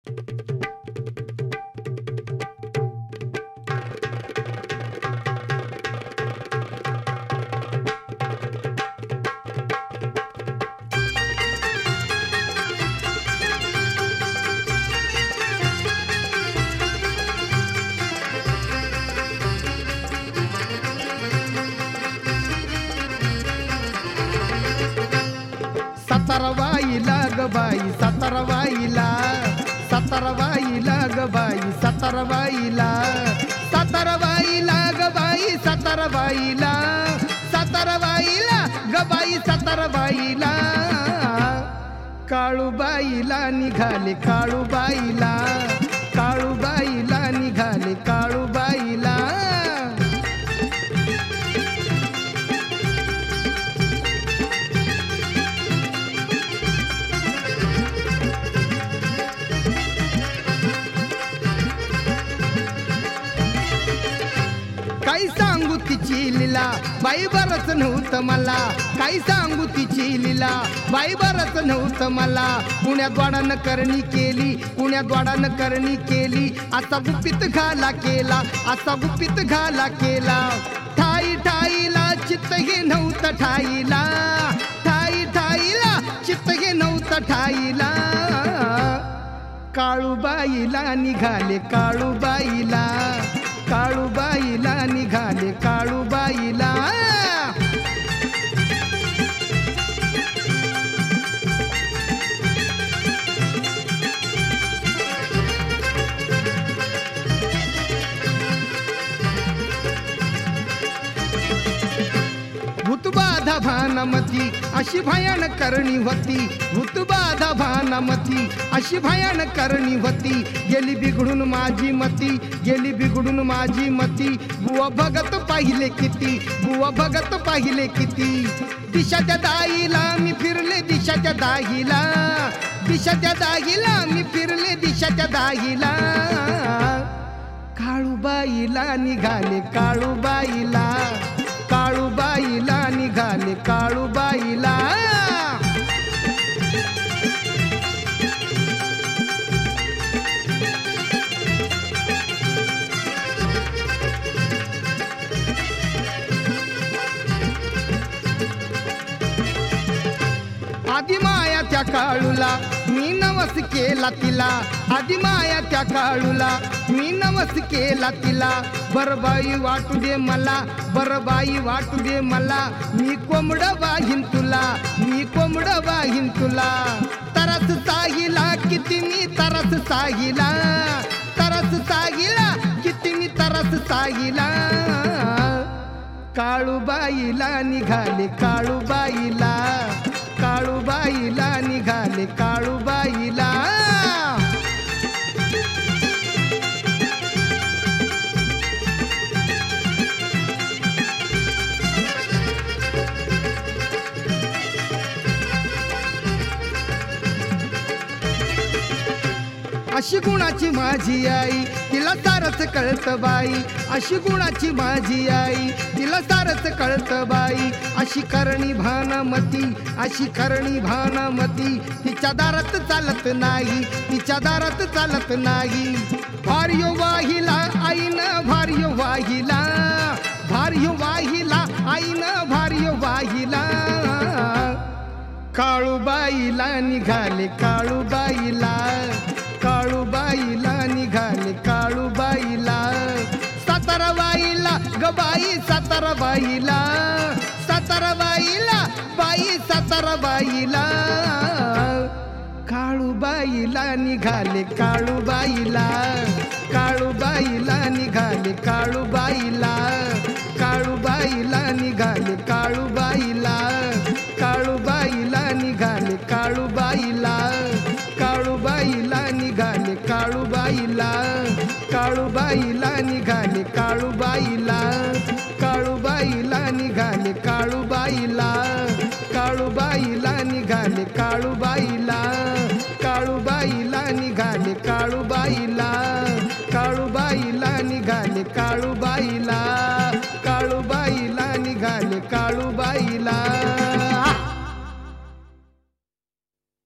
सतरवाईला ग बाई सतरवाईला सतरवाईला ग बाई सतरवाईला सतरवाईला ग बाई सतरवाईला सतरवाईला ग बाई सतरवाईला काळूबाईला निघाले काळूबाईला काळूबाईला निघाले काळूबाईला काही सांगू तिची लीला बाई बरच नव्हतं मला काही सांगू तिची लीला बाई बरच नव्हतं मला पुण्यात वाडानं करणी केली पुण्यात वाडानं करणी केली असा गुपित घाला केला असा गुपित घाला केला ठाई ठाईला चित्त हे नव्हतं ठाईला ठाई ठाईला चित्त हे नव्हतं ठाईला काळूबाईला निघाले काळूबाईला काळूबाईला निघाले काळूबाईला भूतबाधा भानामती अशी भयानक करणी होती भूतबाधा भानामती अशी भयानक करणी होती गेली बिघडून माझी मती गेली बिघडून माझी मती बुवा भगत पाहिले किती बुवा भगत पाहिले किती दिशाच्या दाईला मी फिरले दिशाच्या दाहीला दिशाच्या दाहीला मी फिरले दिशाच्या दाहीला काळूबाईला निघाले काळूबाईला काळूबाईला निघाले काळूबाईला आदिमाया त्या काळूला मी नवस केला तिला आदिमाया त्या काळूला मी नवस केला तिला बरबाई वाटू दे मला बरबाई वाटू दे मला मी कोंबड वाहीन तुला मी कोंबड वाहीन तुला तरस साहिला किती मी तरस साहिला तरस साहिला किती मी तरस साहिला काळूबाईला निघाले काळूबाईला काळूबाईला निघाले काळूबाईला अशी गुणाची माझी आई तिला सारच कळत बाई अशी गुणाची माझी आई तिला सारच कळत बाई अशी करणी भानामती अशी करणी भानामती तिच्या दारात चालत नाही तिच्या दारात चालत नाही भार्यो वाहिला आईनं भार्यो वाहिला भार्यो वाहिला आईनं भार्यो वाहिला काळूबाईला निघाले काळूबाईला काळूबाईला निघाले काळूबाईला सतरवाईला ग बाई सतरवाईला सतरवाईला बाई सतरवाईला काळूबाईला निघाले काळूबाईला काळूबाईला निघाले काळूबाईला काळूबाईला निघाले काळूबाईला काळूबाईला निघाले काळूबाईला काळूबाईला निघाले काळूबाईला काळूबाईला निघाले काळूबाईला काळूबाईला निघाले काळूबाईला काळूबाईला निघाले काळूबाईला काळूबाईला निघाले काळूबाईला काळूबाईला निघाले काळूबाई